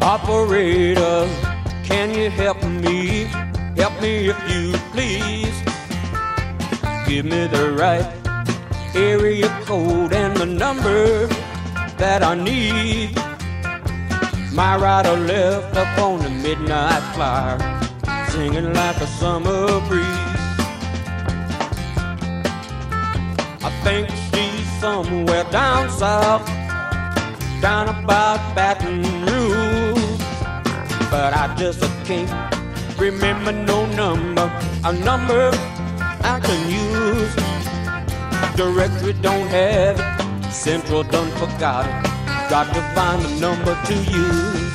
Operator, can you help me? Help me if you please. Give me the right area code and the number that I need. My right or left up on the midnight flyer, singing like a summer breeze. I think she's somewhere down south, down about Baton Rouge, but I just can't remember no number, a number I can use. Directory don't have it, Central done forgot it. Got to find a number to use.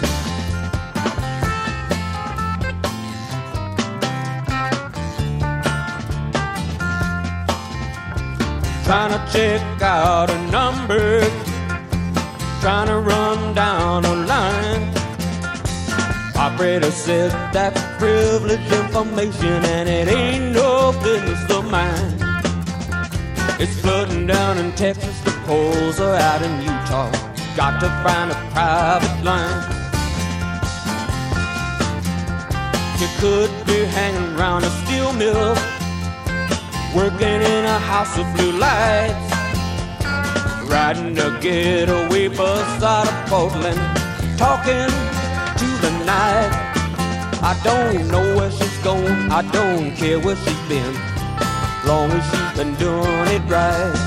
Trying to check out a number, trying to run down a line. Operator says that's privileged information and it ain't no business of mine. It's flooding down in Texas, the polls are out in Utah. Got to find a private line. You could be hanging around a steel mill, working in a house of blue lights, riding a getaway bus out of Portland, talking to the night. I don't know where she's going, I don't care where she's been, long as she's been doing it right.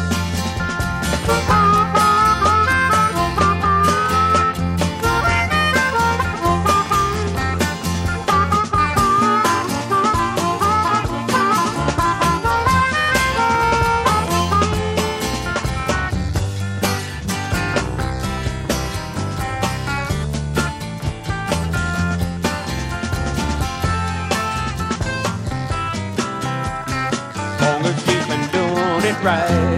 Long as she's been doing it right.